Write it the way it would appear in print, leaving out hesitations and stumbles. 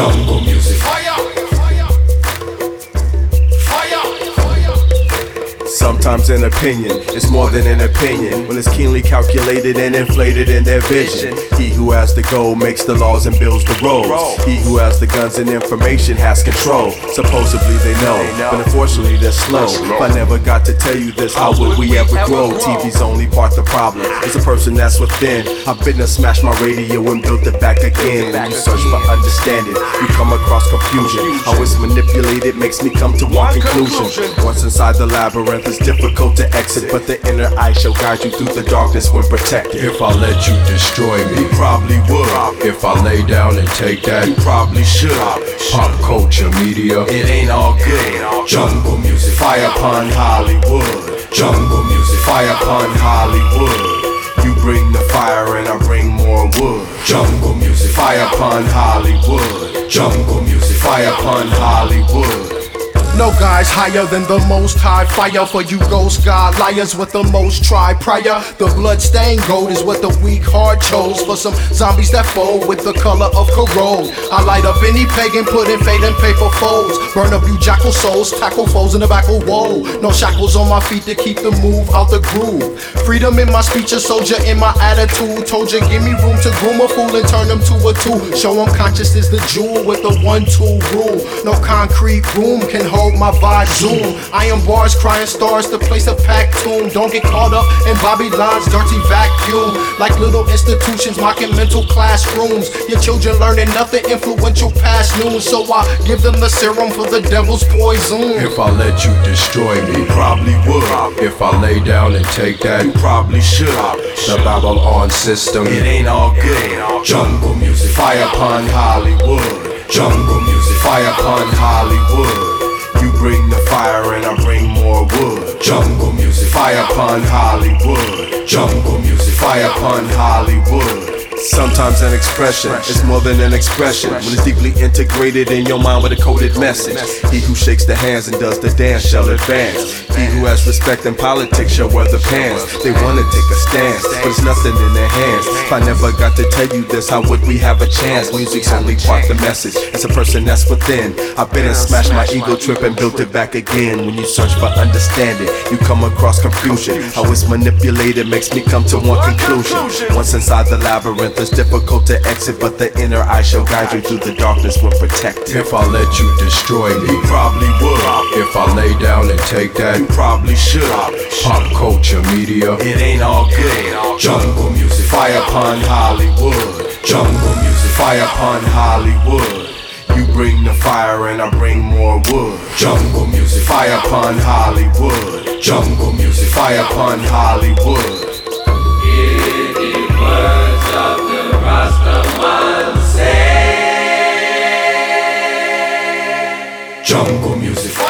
Jungle music. Sometimes an opinion is more than an opinion when it's keenly calculated and inflated in their vision. He who has the goal makes the laws and builds the roads. He who has the guns and information has control. Supposedly they know, but unfortunately they're slow. If I never got to tell you this, how would we ever grow? TV's only part the problem. It's a person that's within. I've been to smash my radio and built it back again. When you search for understanding, you come across confusion. How it's manipulated makes me come to one conclusion. Once inside the labyrinth, it's difficult to exit, but the inner eye shall guide you through the darkness when protected. If I let you destroy me, you probably would. If I lay down and take that, you probably should. Pop culture media, it ain't all good. Jungle music, fire upon Hollywood. Jungle music, fire upon Hollywood. You bring the fire and I bring more wood. Jungle music, fire upon Hollywood. Jungle music, fire upon Hollywood. No guy's higher than the most high. Fire for you ghost god liars with the most tried prior. The blood-stained gold is what the weak heart chose. For some zombies that fold with the color of corrode. I light up any pagan, put in fade and paper folds. Burn up you jackal souls, tackle foes in the back of woe. No shackles on my feet to keep the move out the groove. Freedom in my speech, a soldier in my attitude. Told you give me room to groom a fool and turn him to a tool. Show him conscious is the jewel with the 1-2 rule. No concrete room can hold my vibe zoom. I am bars crying stars to place a packed tomb. Don't get caught up in Babylon's dirty vacuum. Like little institutions mocking mental classrooms. Your children learning nothing influential past noon. So I give them the serum for the devil's poison. If I let you destroy me, you probably would. If I lay down and take that, you probably should. The Babylon system, it ain't all good. Jungle music, fire upon Hollywood. Jungle music, fire upon Hollywood. You bring the fire and I bring more wood. Jungle music, fire upon Hollywood. Jungle music, fire upon Hollywood. Sometimes an expression is more than an expression when it's deeply integrated in your mind with a coded message. He who shakes the hands and does the dance shall advance. He who has respect in politics shall wear the pants. They wanna take a stance, but it's nothing in their hands. If I never got to tell you this, how would we have a chance? Music's only part the message. It's a person that's within. I've been and smashed my ego trip and built it back again. When you search for understanding, you come across confusion. How it's manipulated makes me come to one conclusion. Once inside the labyrinth, it's difficult to exit, but the inner eye shall guide you through the darkness when protected. If I let you destroy me, you probably would. If I lay down and take that, you probably should. Pop culture media, it ain't all good. Jungle music, fire upon Hollywood. Jungle music, fire upon Hollywood. You bring the fire and I bring more wood. Jungle music, fire upon Hollywood. Jungle music, fire upon Hollywood. Jungle music.